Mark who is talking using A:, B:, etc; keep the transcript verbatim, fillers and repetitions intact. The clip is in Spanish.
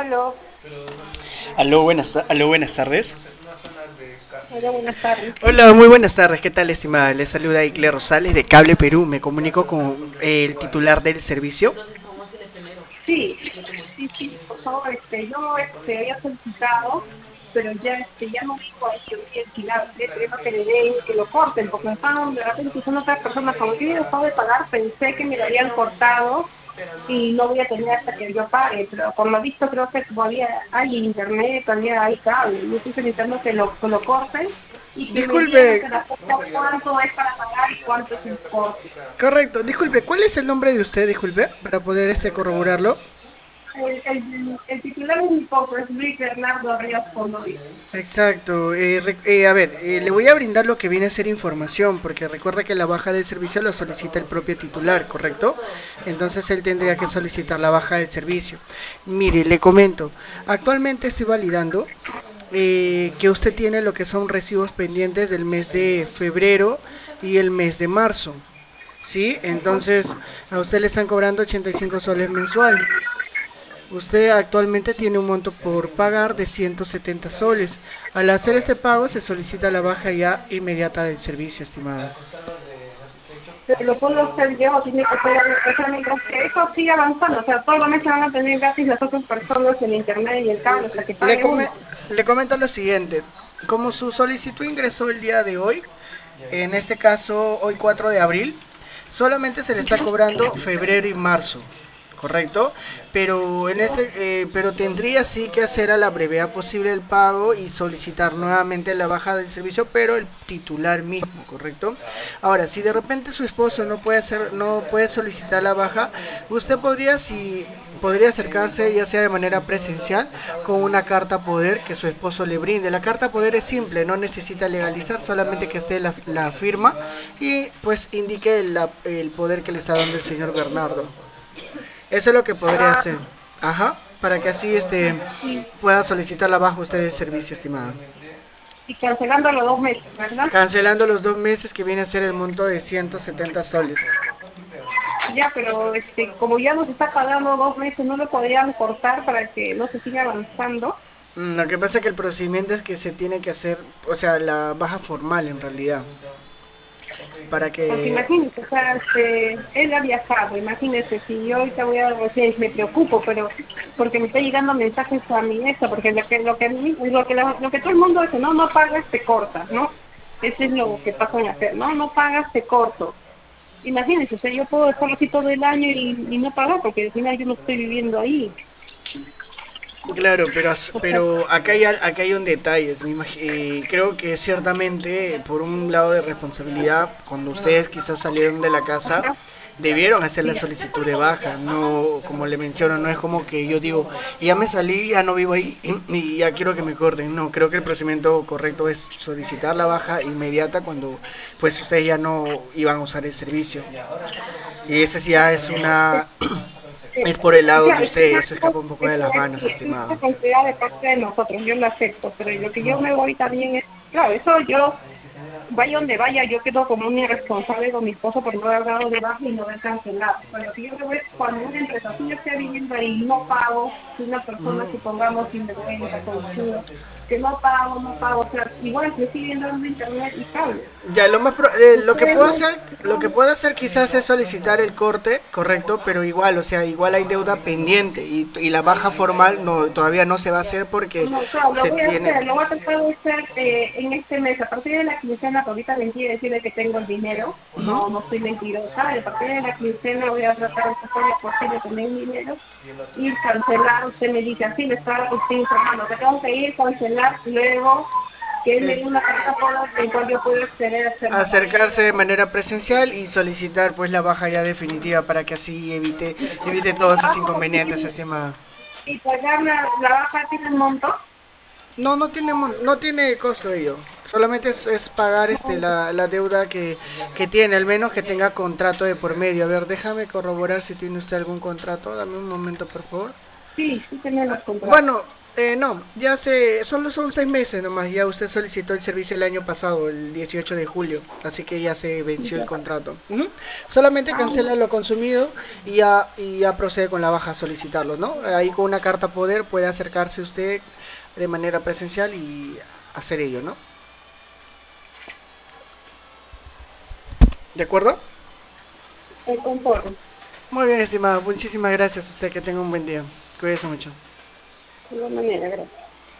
A: Aló,
B: Aló, buenas, ta- aló, buenas tardes.
A: hola, buenas tardes.
B: Hola, muy buenas tardes. ¿Qué tal, estimada? Les saluda Icle Rosales de Cable Perú. Me comunico con el titular del servicio.
A: Sí, sí, sí, por favor, este, yo este, había solicitado, pero ya, este, ya no vivo ahí, yo estoy alquilado, estoy esperando que le den, que lo corten, porque me estaban de repente son otras personas, como yo había dejado de pagar, pensé que me lo habían cortado y no voy a tener hasta que yo pague, pero por lo visto creo que todavía hay internet, todavía hay cable, yo estoy solicitando que lo, que lo corten y que me
B: Disculpe,
A: digan hasta la fecha cuánto es para pagar y cuánto es el corte.
B: correcto, disculpe, ¿cuál es el nombre de usted, disculpe, para poder este corroborarlo?
A: El, el, el titular de mi poco es Luis Bernardo Ríos Fondovi.
B: Exacto. Eh, re- eh, a ver, eh, le voy a brindar lo que viene a ser información, porque recuerda que la baja del servicio lo solicita el propio titular, ¿correcto? Entonces él tendría que solicitar la baja del servicio. Mire, le comento, actualmente estoy validando eh, que usted tiene lo que son recibos pendientes del mes de febrero y el mes de marzo. ¿Sí? Entonces a usted le están cobrando ochenta y cinco soles mensual. Usted actualmente tiene un monto por pagar de ciento setenta soles. Al hacer este pago se solicita la baja ya inmediata del servicio, estimada.
A: Pero lo puedo hacer yo, tiene que ser, o sea, mientras que eso siga avanzando, o sea, todos los meses van a tener gratis las otras personas el internet y el cable hasta que
B: Le,
A: pague
B: come-
A: uno.
B: le comento lo siguiente. Como su solicitud ingresó el día de hoy, en este caso hoy cuatro de abril, solamente se le está cobrando febrero y marzo, ¿correcto? Pero en ese, eh, pero tendría sí que hacer a la brevedad posible el pago y solicitar nuevamente la baja del servicio, pero el titular mismo, ¿correcto? Ahora, si de repente su esposo no puede hacer, no puede solicitar la baja, usted podría, si podría acercarse ya sea de manera presencial con una carta poder que su esposo le brinde. La carta poder es simple, no necesita legalizar, solamente que esté la, la firma y pues indique la- el poder que le está dando el señor Bernardo. Eso es lo que podría
A: Ah,
B: hacer. Ajá, para que así este
A: y,
B: pueda solicitar la baja usted del servicio, estimada.
A: y cancelando los dos meses, ¿verdad?
B: Cancelando los dos meses que viene a ser el monto de ciento setenta soles.
A: Ya, pero este, como ya nos está pagando dos meses, ¿no lo podrían cortar para que no se siga avanzando?
B: Mm, Lo que pasa es que el procedimiento es que se tiene que hacer, o sea, la baja formal en realidad. Para
A: Porque
B: que
A: imagínese, o sea, este, él ha viajado, imagínese, si yo ahorita voy a decir, me preocupo, pero porque me está llegando mensajes a mi esto, porque lo que, lo que, lo que, lo que todo el mundo dice, no, no pagas, te cortas, ¿no? Eso es lo que pasa en hacer, no, no pagas, te corto. Imagínense, o sea, yo puedo dejarlo así todo el año y, y no pagar, porque al final yo no estoy viviendo ahí.
B: claro, pero, as-
A: O sea,
B: pero acá, hay, al- acá hay un detalle. Me imag- eh, creo que ciertamente, por un lado de responsabilidad, cuando ustedes quizás salieron de la casa,
A: ajá,
B: debieron hacer la
A: sí.
B: solicitud de baja. No, como le menciono, no es como que yo digo, ya me salí, ya no vivo ahí y, y ya quiero que me corten. No, creo que el procedimiento correcto es solicitar la baja inmediata cuando pues ustedes ya no iban a usar el servicio. Y ese sí ya es una
A: Eh,
B: es por el lado de
A: Claro, es que
B: usted,
A: es
B: eso
A: algo,
B: escapa un poco
A: es,
B: de las
A: es,
B: manos,
A: sí, es una
B: estimado.
A: responsabilidad de parte de nosotros, yo lo acepto, pero lo que yo me voy también es, claro, eso yo, vaya donde vaya, yo quedo como un irresponsable con mi esposo por no haber dado de baja y no haber cancelado. Pero lo que yo me voy es cuando una empresa, si yo estoy viviendo ahí y no pago, si una persona, supongamos, sinvergüenza, conchuda, que no pago, no pago, o sea, igual yo estoy viendo en internet y cable.
B: Ya, lo más pro- eh, lo que
A: Ustedes
B: puedo
A: no,
B: hacer, lo que
A: no,
B: puedo hacer quizás es solicitar el corte, correcto, pero igual, o sea, igual hay deuda pendiente y, y la baja formal no todavía no se va a hacer porque
A: no, claro, lo
B: se
A: voy a
B: tiene.
A: hacer, lo voy a tratar de hacer eh, en este mes, a partir de la quincena, que ahorita mentí decirle que tengo el dinero, no, no estoy mentirosa, y a partir de la quincena voy a tratar de hacer lo posible tener el dinero y cancelar, usted me dice, así le estaba usted informando, que tengo que ir, cancelar, luego que él me dé
B: Es
A: una carta por en cual yo puedo acceder a hacer la baja.
B: acercarse de manera presencial y solicitar pues la baja ya definitiva para que así evite evite todos esos
A: Bajo
B: inconvenientes,
A: y,
B: estimada.
A: y pagar la, la baja tiene un monto.
B: No, no tiene, mon- no tiene costo ello. Solamente es, es pagar este, la, la deuda que, que tiene, al menos que tenga contrato de por medio. A ver, déjame corroborar si tiene usted algún contrato. Dame un momento, por favor.
A: Sí, sí tenemos contrato.
B: Bueno, Eh, no, ya se, solo son seis meses nomás, ya usted solicitó el servicio el año pasado, el dieciocho de julio, así que ya se venció el
A: Ya.
B: contrato. Ujú. Solamente
A: Ah,
B: cancela lo consumido y ya, y ya procede con la baja a solicitarlo, ¿no? Ahí con una carta poder puede acercarse usted de manera presencial y hacer ello, ¿no? ¿De acuerdo?
A: el contorno.
B: Muy bien, estimado, muchísimas gracias a usted, que tenga un buen día. Cuídese mucho.
A: De igual manera, gracias.